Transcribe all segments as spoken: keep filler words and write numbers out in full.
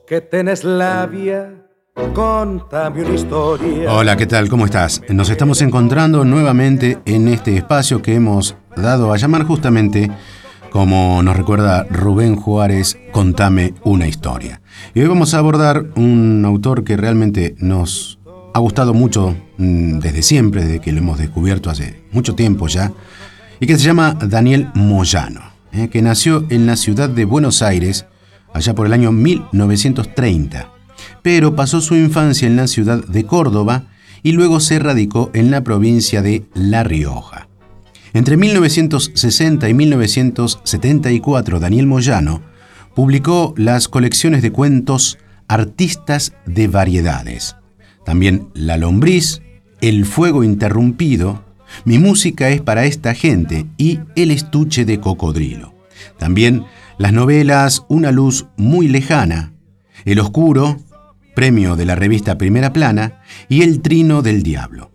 que tenés labia, contame una historia. Hola, ¿qué tal? ¿Cómo estás? Nos estamos encontrando nuevamente en este espacio que hemos dado a llamar justamente, como nos recuerda Rubén Juárez, Contame una historia. Y hoy vamos a abordar un autor que realmente nos ha gustado mucho desde siempre, desde que lo hemos descubierto hace mucho tiempo ya, y que se llama Daniel Moyano, eh, que nació en la ciudad de Buenos Aires allá por el año mil novecientos treinta, pero pasó su infancia en la ciudad de Córdoba y luego se radicó en la provincia de La Rioja. Entre mil novecientos sesenta y mil novecientos setenta y cuatro, Daniel Moyano publicó las colecciones de cuentos Artistas de Variedades, también La Lombriz, El Fuego Interrumpido, Mi música es para esta gente y El estuche de cocodrilo. También las novelas Una luz muy lejana, El oscuro, premio de la revista Primera Plana, y El trino del diablo.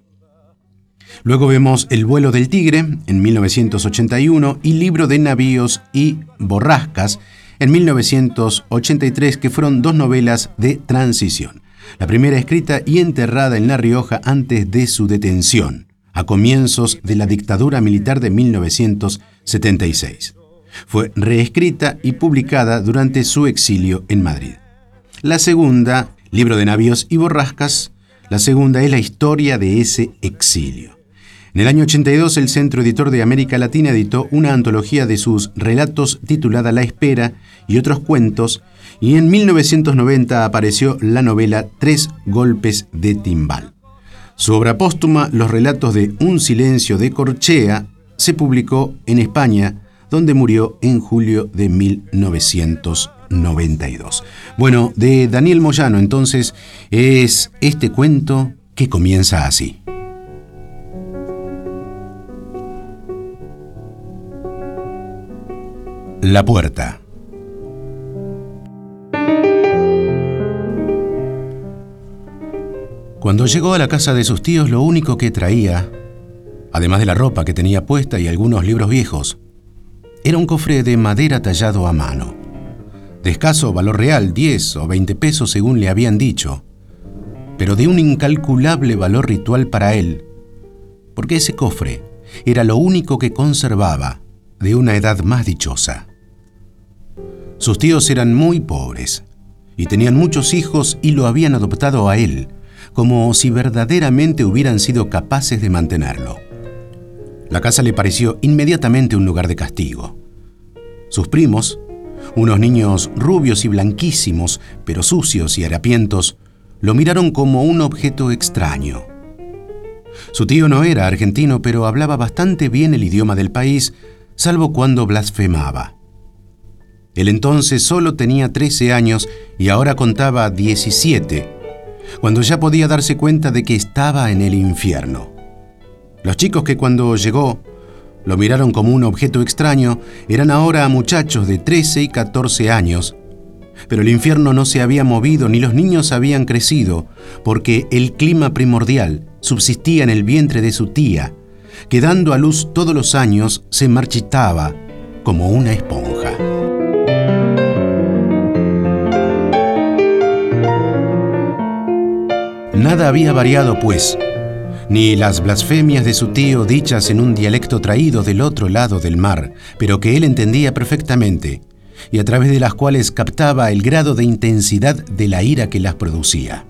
Luego vemos El vuelo del tigre en mil novecientos ochenta y uno y Libro de navíos y borrascas en mil novecientos ochenta y tres, que fueron dos novelas de transición. La primera escrita y enterrada en La Rioja antes de su detención, a comienzos de la dictadura militar de mil novecientos setenta y seis. Fue reescrita y publicada durante su exilio en Madrid. La segunda, Libro de navíos y borrascas, la segunda es la historia de ese exilio. En el año ochenta y dos, el Centro Editor de América Latina editó una antología de sus relatos titulada La espera y otros cuentos, y en mil novecientos noventa apareció la novela Tres golpes de timbal. Su obra póstuma, Los relatos de Un silencio de corchea, se publicó en España, donde murió en julio de mil novecientos noventa y dos. Bueno, de Daniel Moyano, entonces, es este cuento que comienza así. La puerta. Cuando llegó a la casa de sus tíos, lo único que traía, además de la ropa que tenía puesta y algunos libros viejos, era un cofre de madera tallado a mano. De escaso valor real, diez o veinte pesos según le habían dicho, pero de un incalculable valor ritual para él, porque ese cofre era lo único que conservaba de una edad más dichosa. Sus tíos eran muy pobres y tenían muchos hijos y lo habían adoptado a él, como si verdaderamente hubieran sido capaces de mantenerlo. La casa le pareció inmediatamente un lugar de castigo. Sus primos, unos niños rubios y blanquísimos, pero sucios y harapientos, lo miraron como un objeto extraño. Su tío no era argentino, pero hablaba bastante bien el idioma del país, salvo cuando blasfemaba. Él entonces solo tenía trece años y ahora contaba diecisiete, cuando ya podía darse cuenta de que estaba en el infierno. Los chicos que cuando llegó lo miraron como un objeto extraño eran ahora muchachos de trece y catorce años, pero el infierno no se había movido ni los niños habían crecido, porque el clima primordial subsistía en el vientre de su tía, que dando a luz todos los años se marchitaba como una esponja. Nada había variado, pues, ni las blasfemias de su tío dichas en un dialecto traído del otro lado del mar, pero que él entendía perfectamente, y a través de las cuales captaba el grado de intensidad de la ira que las producía.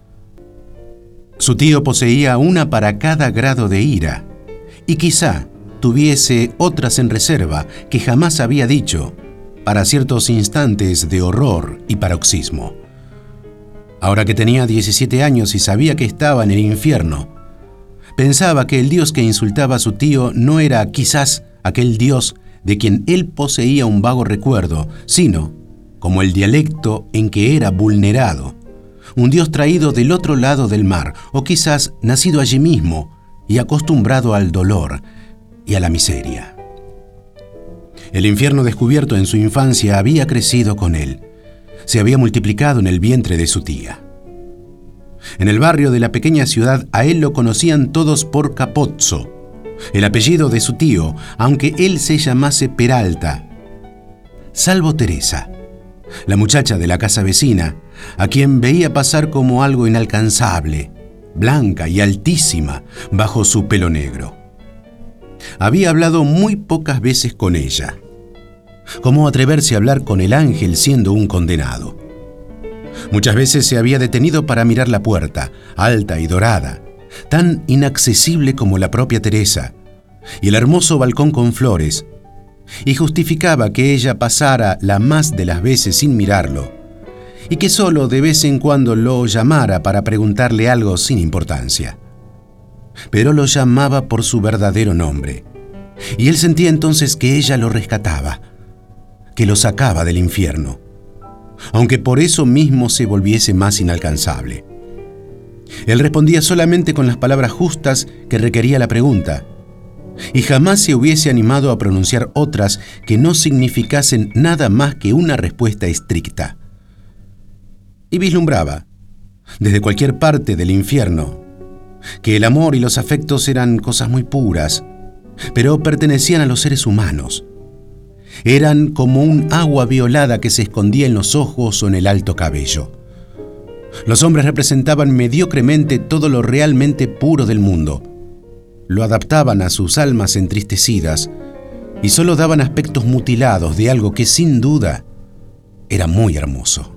Su tío poseía una para cada grado de ira, y quizá tuviese otras en reserva que jamás había dicho, para ciertos instantes de horror y paroxismo. Ahora que tenía diecisiete años y sabía que estaba en el infierno, pensaba que el Dios que insultaba a su tío no era quizás aquel Dios de quien él poseía un vago recuerdo, sino, como el dialecto en que era vulnerado, un Dios traído del otro lado del mar, o quizás nacido allí mismo y acostumbrado al dolor y a la miseria. El infierno descubierto en su infancia había crecido con él, se había multiplicado en el vientre de su tía. En el barrio de la pequeña ciudad a él lo conocían todos por Capozzo, el apellido de su tío, aunque él se llamase Peralta, salvo Teresa, la muchacha de la casa vecina, a quien veía pasar como algo inalcanzable, blanca y altísima bajo su pelo negro. Había hablado muy pocas veces con ella. ¿Cómo atreverse a hablar con el ángel siendo un condenado? Muchas veces se había detenido para mirar la puerta, alta y dorada, tan inaccesible como la propia Teresa, y el hermoso balcón con flores, y justificaba que ella pasara la más de las veces sin mirarlo, y que solo de vez en cuando lo llamara para preguntarle algo sin importancia. Pero lo llamaba por su verdadero nombre, y él sentía entonces que ella lo rescataba, que lo sacaba del infierno, aunque por eso mismo se volviese más inalcanzable. Él respondía solamente con las palabras justas que requería la pregunta, y jamás se hubiese animado a pronunciar otras que no significasen nada más que una respuesta estricta. Y vislumbraba, desde cualquier parte del infierno, que el amor y los afectos eran cosas muy puras, pero pertenecían a los seres humanos. Eran como un agua violada que se escondía en los ojos o en el alto cabello. Los hombres representaban mediocremente todo lo realmente puro del mundo. Lo adaptaban a sus almas entristecidas y solo daban aspectos mutilados de algo que sin duda era muy hermoso.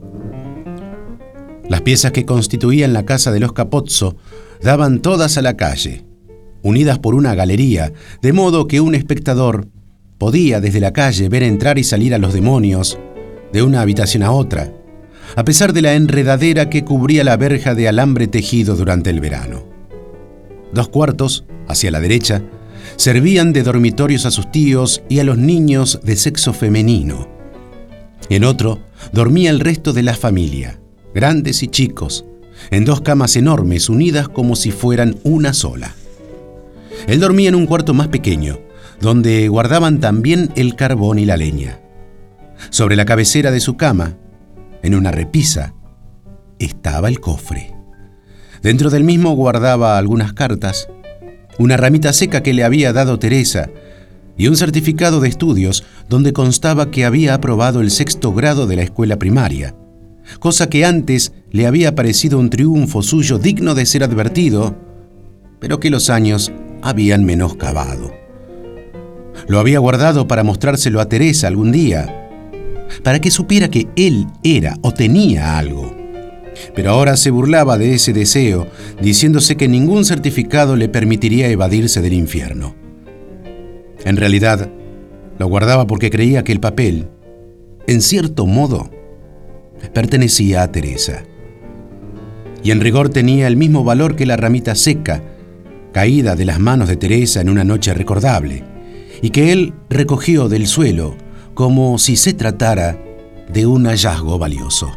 Las piezas que constituían la casa de los Capozzo daban todas a la calle, unidas por una galería, de modo que un espectador podía desde la calle ver entrar y salir a los demonios de una habitación a otra, a pesar de la enredadera que cubría la verja de alambre tejido durante el verano. Dos cuartos, hacia la derecha, servían de dormitorios a sus tíos y a los niños de sexo femenino. En otro dormía el resto de la familia, grandes y chicos, en dos camas enormes unidas como si fueran una sola. Él dormía en un cuarto más pequeño, donde guardaban también el carbón y la leña. Sobre la cabecera de su cama, en una repisa, estaba el cofre. Dentro del mismo guardaba algunas cartas, una ramita seca que le había dado Teresa y un certificado de estudios donde constaba que había aprobado el sexto grado de la escuela primaria, cosa que antes le había parecido un triunfo suyo digno de ser advertido, pero que los años habían menoscabado. Lo había guardado para mostrárselo a Teresa algún día, para que supiera que él era o tenía algo. Pero ahora se burlaba de ese deseo, diciéndose que ningún certificado le permitiría evadirse del infierno. En realidad, lo guardaba porque creía que el papel, en cierto modo, pertenecía a Teresa. Y en rigor tenía el mismo valor que la ramita seca, caída de las manos de Teresa en una noche recordable, y que él recogió del suelo como si se tratara de un hallazgo valioso.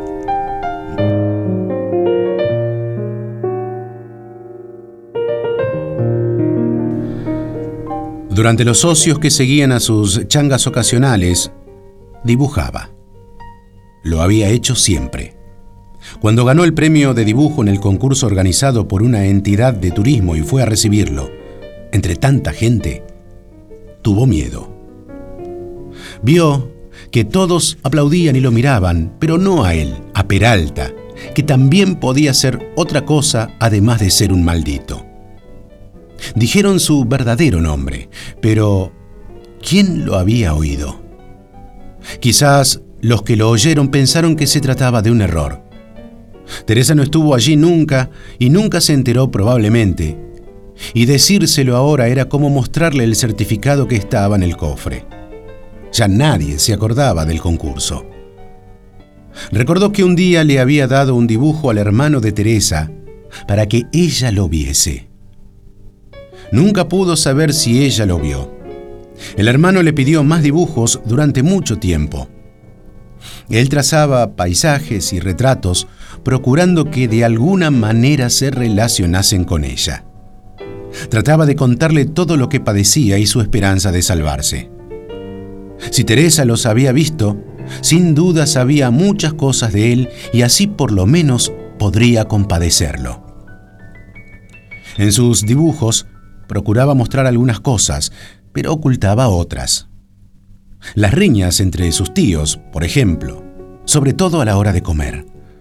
Durante los ocios que seguían a sus changas ocasionales, dibujaba. Lo había hecho siempre. Cuando ganó el premio de dibujo en el concurso organizado por una entidad de turismo y fue a recibirlo, entre tanta gente, tuvo miedo. Vio que todos aplaudían y lo miraban, pero no a él, a Peralta, que también podía ser otra cosa además de ser un maldito. Dijeron su verdadero nombre, pero ¿quién lo había oído? Quizás los que lo oyeron pensaron que se trataba de un error. Teresa no estuvo allí nunca y nunca se enteró probablemente, y decírselo ahora era como mostrarle el certificado que estaba en el cofre. Ya nadie se acordaba del concurso. Recordó que un día le había dado un dibujo al hermano de Teresa para que ella lo viese. Nunca pudo saber si ella lo vio. El hermano le pidió más dibujos durante mucho tiempo. Él trazaba paisajes y retratos, procurando que de alguna manera se relacionasen con ella. Trataba de contarle todo lo que padecía y su esperanza de salvarse. Si Teresa los había visto, sin duda sabía muchas cosas de él y así por lo menos podría compadecerlo. En sus dibujos procuraba mostrar algunas cosas, pero ocultaba otras. Las riñas entre sus tíos, por ejemplo, sobre todo a la hora de comer.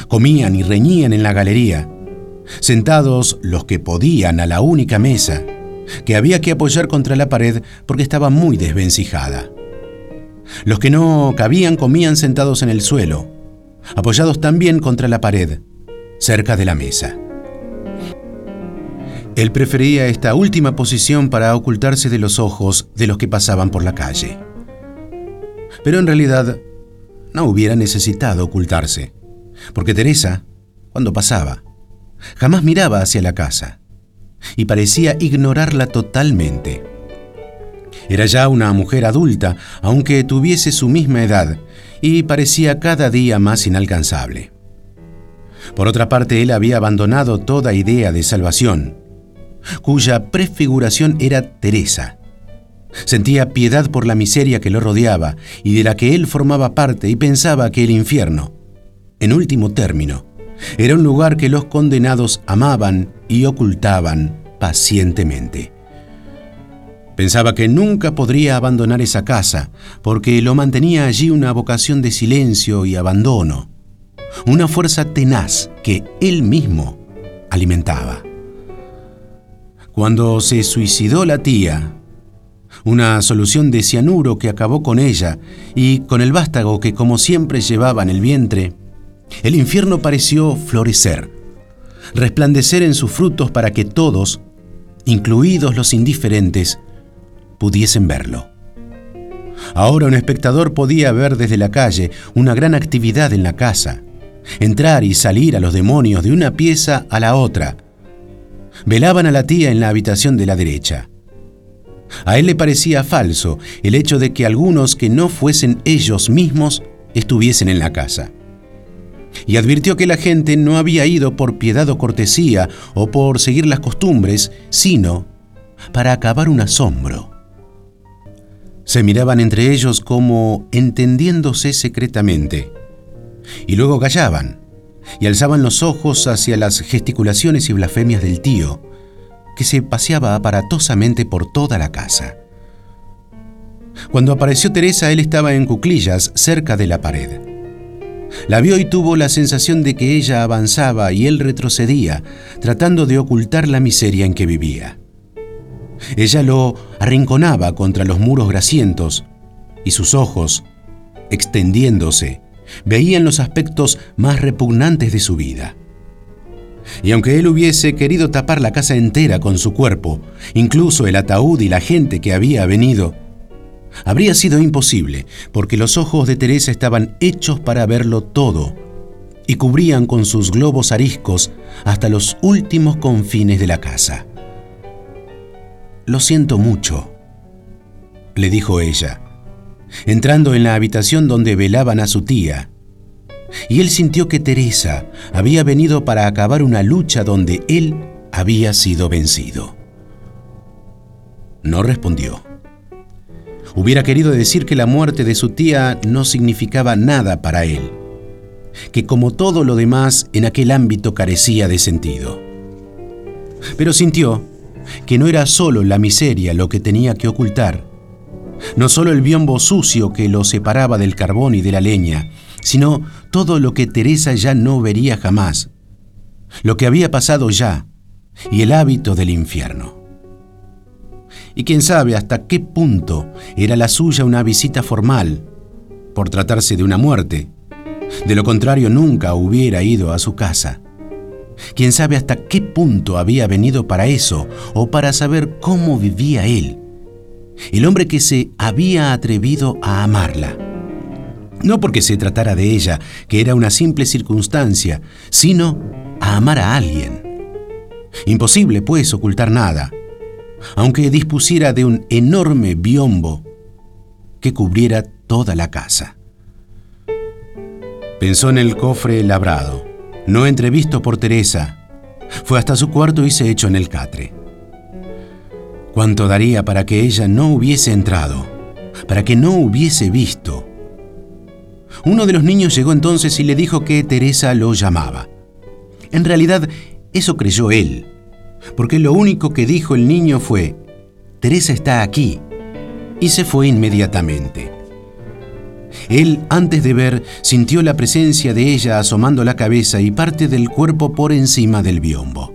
Comían y reñían en la galería, sentados los que podían a la única mesa, que había que apoyar contra la pared porque estaba muy desvencijada. Los que no cabían comían sentados en el suelo, apoyados también contra la pared, cerca de la mesa. Él prefería esta última posición para ocultarse de los ojos de los que pasaban por la calle. Pero en realidad no hubiera necesitado ocultarse, porque Teresa, cuando pasaba, jamás miraba hacia la casa y parecía ignorarla totalmente. Era ya una mujer adulta, aunque tuviese su misma edad, y parecía cada día más inalcanzable. Por otra parte, él había abandonado toda idea de salvación, cuya prefiguración era Teresa. Sentía piedad por la miseria que lo rodeaba y de la que él formaba parte, y pensaba que el infierno, en último término, era un lugar que los condenados amaban y ocultaban pacientemente. Pensaba que nunca podría abandonar esa casa, porque lo mantenía allí una vocación de silencio y abandono, una fuerza tenaz que él mismo alimentaba. Cuando se suicidó la tía, una solución de cianuro que acabó con ella y con el vástago que como siempre llevaba en el vientre, el infierno pareció florecer, resplandecer en sus frutos para que todos, incluidos los indiferentes, pudiesen verlo. Ahora un espectador podía ver desde la calle una gran actividad en la casa, entrar y salir a los demonios de una pieza a la otra. Velaban a la tía en la habitación de la derecha. A él le parecía falso el hecho de que algunos que no fuesen ellos mismos estuviesen en la casa. Y advirtió que la gente no había ido por piedad o cortesía o por seguir las costumbres, sino para acabar un asombro. Se miraban entre ellos como entendiéndose secretamente, y luego callaban y alzaban los ojos hacia las gesticulaciones y blasfemias del tío, que se paseaba aparatosamente por toda la casa. Cuando apareció Teresa, él estaba en cuclillas cerca de la pared. La vio y tuvo la sensación de que ella avanzaba y él retrocedía, tratando de ocultar la miseria en que vivía. Ella lo arrinconaba contra los muros grasientos y sus ojos, extendiéndose, veían los aspectos más repugnantes de su vida. Y aunque él hubiese querido tapar la casa entera con su cuerpo, incluso el ataúd y la gente que había venido, habría sido imposible, porque los ojos de Teresa estaban hechos para verlo todo y cubrían con sus globos ariscos hasta los últimos confines de la casa. «Lo siento mucho», le dijo ella, entrando en la habitación donde velaban a su tía, y él sintió que Teresa había venido para acabar una lucha donde él había sido vencido. No respondió. Hubiera querido decir que la muerte de su tía no significaba nada para él, que como todo lo demás en aquel ámbito carecía de sentido. Pero sintió que no era solo la miseria lo que tenía que ocultar, no solo el biombo sucio que lo separaba del carbón y de la leña, sino todo lo que Teresa ya no vería jamás, lo que había pasado ya y el hábito del infierno. Y quién sabe hasta qué punto era la suya una visita formal, por tratarse de una muerte. De lo contrario, nunca hubiera ido a su casa. Quién sabe hasta qué punto había venido para eso, o para saber cómo vivía él, el hombre que se había atrevido a amarla. No porque se tratara de ella, que era una simple circunstancia, sino a amar a alguien. Imposible, pues, ocultar nada, aunque dispusiera de un enorme biombo que cubriera toda la casa. Pensó en el cofre labrado, no entrevisto por Teresa. Fue hasta su cuarto y se echó en el catre. ¿Cuánto daría para que ella no hubiese entrado, para que no hubiese visto? Uno de los niños llegó entonces y le dijo que Teresa lo llamaba. En realidad, eso creyó él, porque lo único que dijo el niño fue: «Teresa está aquí», y se fue inmediatamente. Él, antes de ver, sintió la presencia de ella asomando la cabeza y parte del cuerpo por encima del biombo.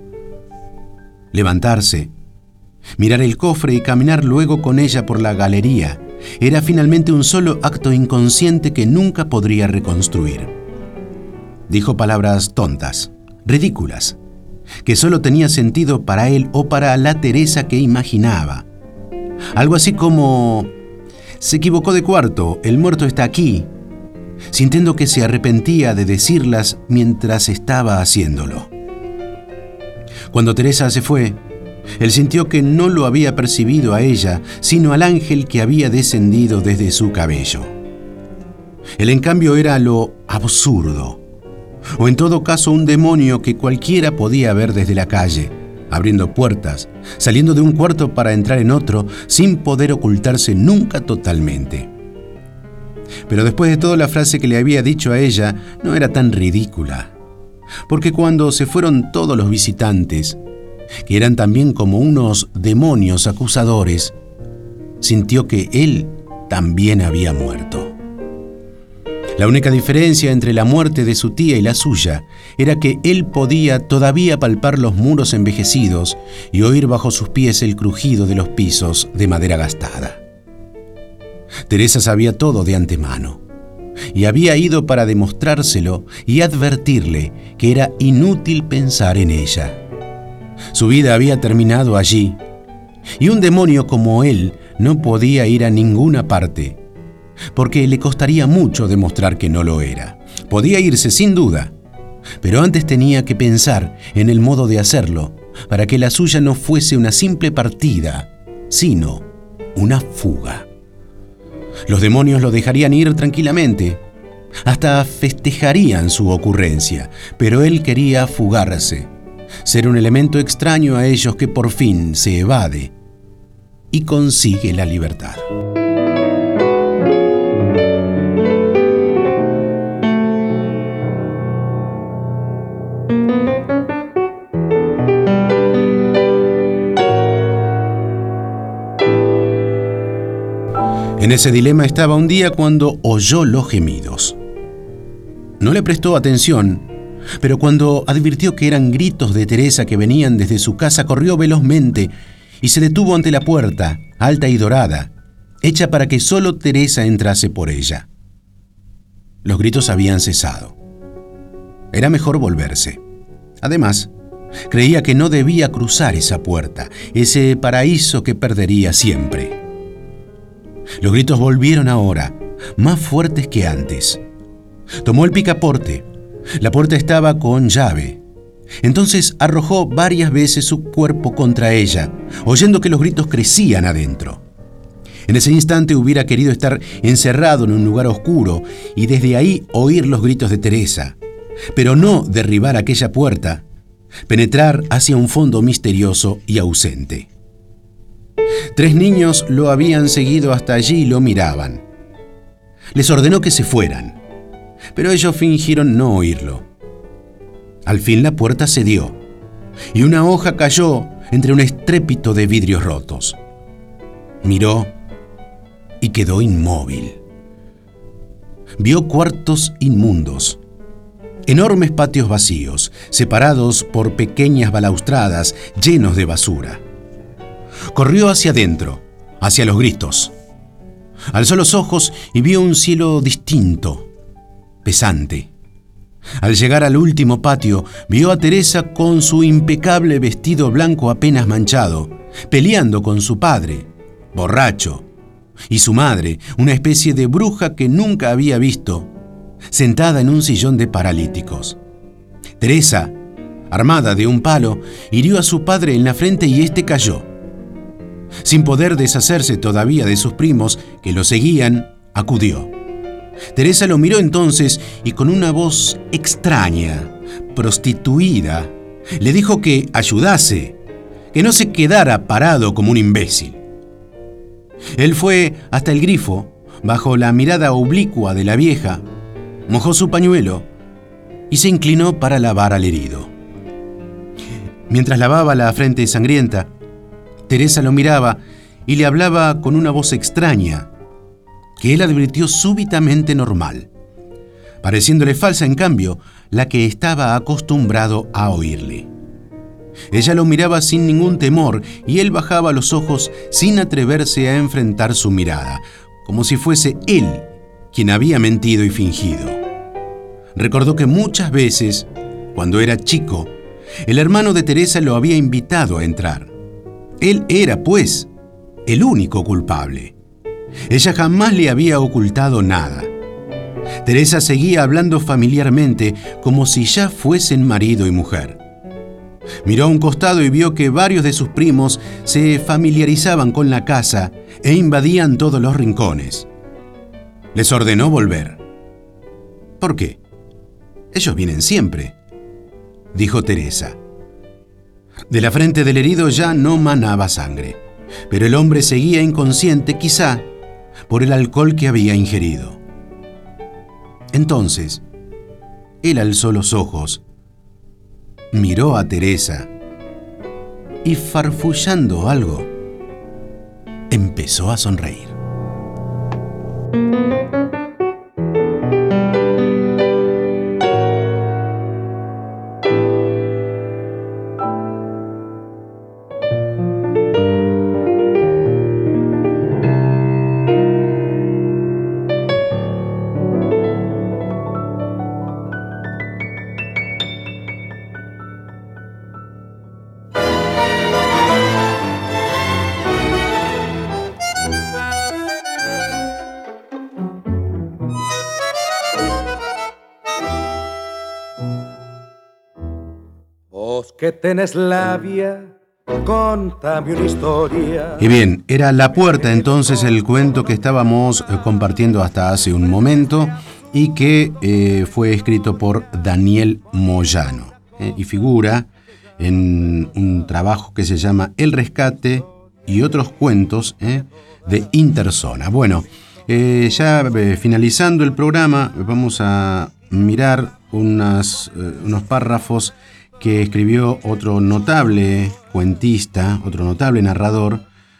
Levantarse, mirar el cofre y caminar luego con ella por la galería era finalmente un solo acto inconsciente que nunca podría reconstruir. Dijo palabras tontas, ridículas, que solo tenía sentido para él o para la Teresa que imaginaba. Algo así como: se equivocó de cuarto, el muerto está aquí, sintiendo que se arrepentía de decirlas mientras estaba haciéndolo. Cuando Teresa se fue, él sintió que no lo había percibido a ella, sino al ángel que había descendido desde su cabello. Él, en cambio, era lo absurdo, o en todo caso un demonio que cualquiera podía ver desde la calle, abriendo puertas, saliendo de un cuarto para entrar en otro, sin poder ocultarse nunca totalmente. Pero después de todo, la frase que le había dicho a ella no era tan ridícula, porque cuando se fueron todos los visitantes, que eran también como unos demonios acusadores, sintió que él también había muerto. La única diferencia entre la muerte de su tía y la suya era que él podía todavía palpar los muros envejecidos y oír bajo sus pies el crujido de los pisos de madera gastada. Teresa sabía todo de antemano y había ido para demostrárselo y advertirle que era inútil pensar en ella. Su vida había terminado allí, y un demonio como él no podía ir a ninguna parte, porque le costaría mucho demostrar que no lo era. Podía irse sin duda, pero antes tenía que pensar en el modo de hacerlo para que la suya no fuese una simple partida, sino una fuga. Los demonios lo dejarían ir tranquilamente, hasta festejarían su ocurrencia, pero él quería fugarse, ser un elemento extraño a ellos que por fin se evade y consigue la libertad. En ese dilema estaba un día cuando oyó los gemidos. No le prestó atención, pero cuando advirtió que eran gritos de Teresa que venían desde su casa, corrió velozmente y se detuvo ante la puerta, alta y dorada, hecha para que solo Teresa entrase por ella. Los gritos habían cesado. Era mejor volverse. Además, creía que no debía cruzar esa puerta, ese paraíso que perdería siempre. Los gritos volvieron ahora, más fuertes que antes. Tomó el picaporte. La puerta estaba con llave. Entonces arrojó varias veces su cuerpo contra ella, oyendo que los gritos crecían adentro. En ese instante hubiera querido estar encerrado en un lugar oscuro y desde ahí oír los gritos de Teresa, pero no derribar aquella puerta, penetrar hacia un fondo misterioso y ausente. Tres niños lo habían seguido hasta allí y lo miraban. Les ordenó que se fueran, pero ellos fingieron no oírlo. Al fin la puerta cedió y una hoja cayó entre un estrépito de vidrios rotos. Miró y quedó inmóvil. Vio cuartos inmundos, enormes patios vacíos, separados por pequeñas balaustradas llenos de basura. Corrió hacia adentro, hacia los gritos. Alzó los ojos y vio un cielo distinto, pesante. Al llegar al último patio, vio a Teresa con su impecable vestido blanco apenas manchado, peleando con su padre, borracho, y su madre, una especie de bruja que nunca había visto, sentada en un sillón de paralíticos. Teresa, armada de un palo, hirió a su padre en la frente y éste cayó. Sin poder deshacerse todavía de sus primos que lo seguían, acudió. Teresa lo miró entonces y con una voz extraña, prostituida, le dijo que ayudase, que no se quedara parado como un imbécil. Él fue hasta el grifo, bajo la mirada oblicua de la vieja, mojó su pañuelo y se inclinó para lavar al herido. Mientras lavaba la frente sangrienta, Teresa lo miraba y le hablaba con una voz extraña, que él advirtió súbitamente normal, pareciéndole falsa, en cambio, la que estaba acostumbrado a oírle. Ella lo miraba sin ningún temor y él bajaba los ojos sin atreverse a enfrentar su mirada, como si fuese él quien había mentido y fingido. Recordó que muchas veces, cuando era chico, el hermano de Teresa lo había invitado a entrar. Él era, pues, el único culpable. Ella jamás le había ocultado nada. Teresa seguía hablando familiarmente, como si ya fuesen marido y mujer. Miró a un costado y vio que varios de sus primos se familiarizaban con la casa e invadían todos los rincones. Les ordenó volver. ¿Por qué? Ellos vienen siempre, dijo Teresa. De la frente del herido ya no manaba sangre, pero el hombre seguía inconsciente, quizá por el alcohol que había ingerido. Entonces, él alzó los ojos, miró a Teresa y, farfullando algo, empezó a sonreír. Vos que tenés labia, contame una historia. Y bien, era La Puerta entonces el cuento que estábamos eh, compartiendo hasta hace un momento y que eh, fue escrito por Daniel Moyano eh, y figura en un trabajo que se llama El Rescate y otros cuentos eh, de Interzona. Bueno, eh, ya eh, finalizando el programa vamos a mirar unas, eh, unos párrafos que escribió otro notable cuentista, otro notable narrador,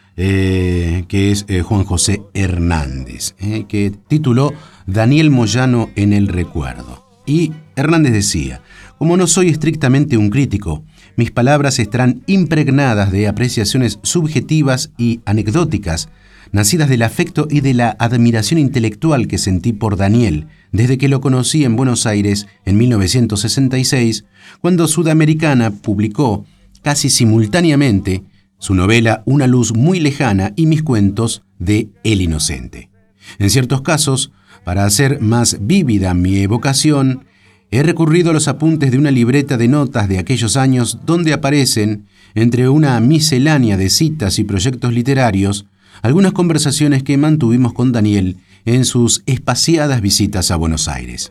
eh, que es eh, Juan José Hernández, eh, que tituló Daniel Moyano en el recuerdo. Y Hernández decía: como no soy estrictamente un crítico, mis palabras estarán impregnadas de apreciaciones subjetivas y anecdóticas, nacidas del afecto y de la admiración intelectual que sentí por Daniel desde que lo conocí en Buenos Aires en mil novecientos sesenta y seis, cuando Sudamericana publicó casi simultáneamente su novela Una luz muy lejana y mis cuentos de El Inocente. En ciertos casos, para hacer más vívida mi evocación, he recurrido a los apuntes de una libreta de notas de aquellos años donde aparecen, entre una miscelánea de citas y proyectos literarios, algunas conversaciones que mantuvimos con Daniel en sus espaciadas visitas a Buenos Aires.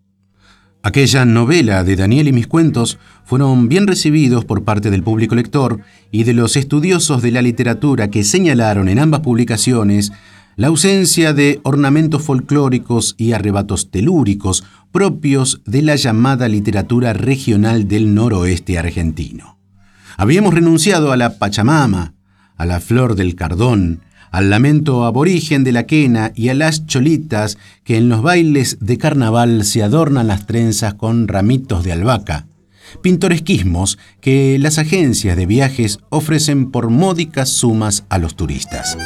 Aquella novela de Daniel y mis cuentos fueron bien recibidos por parte del público lector y de los estudiosos de la literatura que señalaron en ambas publicaciones la ausencia de ornamentos folclóricos y arrebatos telúricos propios de la llamada literatura regional del noroeste argentino. Habíamos renunciado a la Pachamama, a la flor del cardón, al lamento aborigen de la quena y a las cholitas que en los bailes de carnaval se adornan las trenzas con ramitos de albahaca, pintoresquismos que las agencias de viajes ofrecen por módicas sumas a los turistas.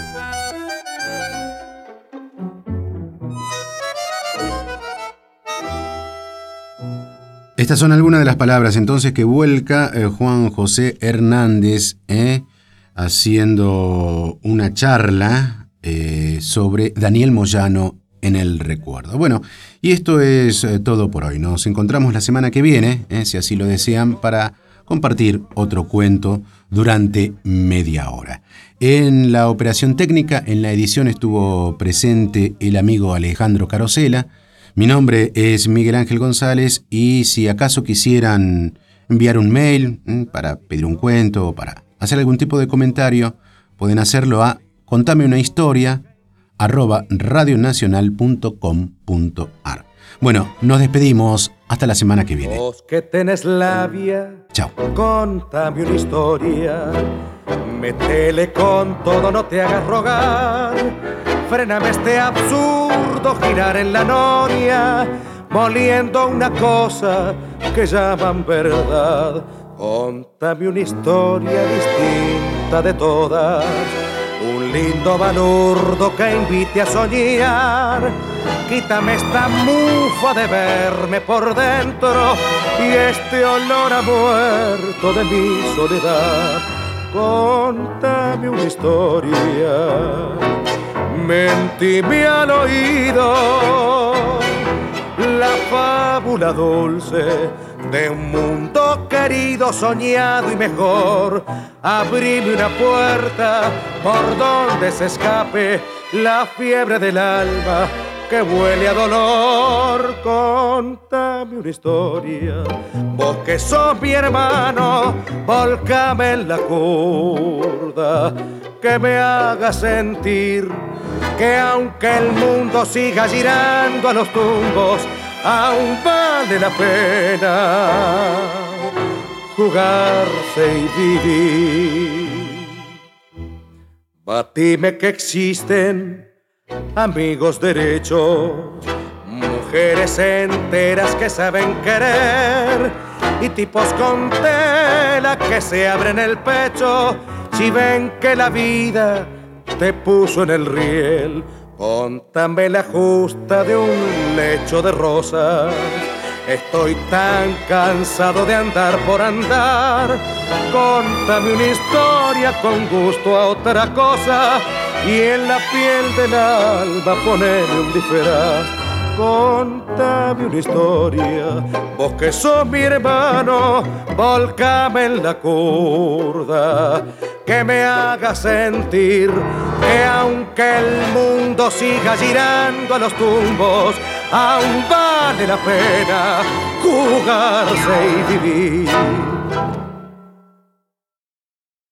Estas son algunas de las palabras entonces que vuelca eh, Juan José Hernández eh, haciendo una charla eh, sobre Daniel Moyano en el recuerdo. Bueno, y esto es eh, todo por hoy. Nos encontramos la semana que viene, eh, si así lo desean, para compartir otro cuento durante media hora. En la operación técnica, en la edición estuvo presente el amigo Alejandro Carosella. Mi nombre es Miguel Ángel González y si acaso quisieran enviar un mail eh, para pedir un cuento o para hacer algún tipo de comentario, pueden hacerlo a contame una historia arroba radionacional punto com punto ar. Bueno, nos despedimos hasta la semana que viene. Vos que tenés labia, chao. Contame una historia, métele con todo, no te hagas rogar. fréname este absurdo girar en la noria, moliendo una cosa que llaman verdad. Contame una historia distinta de todas, un lindo balurdo que invite a soñar. Quítame esta mufa de verme por dentro y este olor a muerto de mi soledad. Contame una historia, mentime al oído la fábula dulce de un mundo querido, soñado y mejor. Abrime una puerta por donde se escape la fiebre del alma que huele a dolor. Contame una historia, vos que sos mi hermano, volcame en la curda, que me haga sentir que aunque el mundo siga girando a los tumbos, aún vale la pena jugarse y vivir. Batime que existen amigos derechos, mujeres enteras que saben querer y tipos con tela que se abren el pecho si ven que la vida te puso en el riel. Contame la justa de un lecho de rosas, estoy tan cansado de andar por andar. Contame una historia con gusto a otra cosa y en la piel del alma poneme un disfraz. Contame una historia, vos que sos mi hermano, volcame en la curda, que me haga sentir que aunque el mundo siga girando a los tumbos, aún vale la pena jugarse y vivir.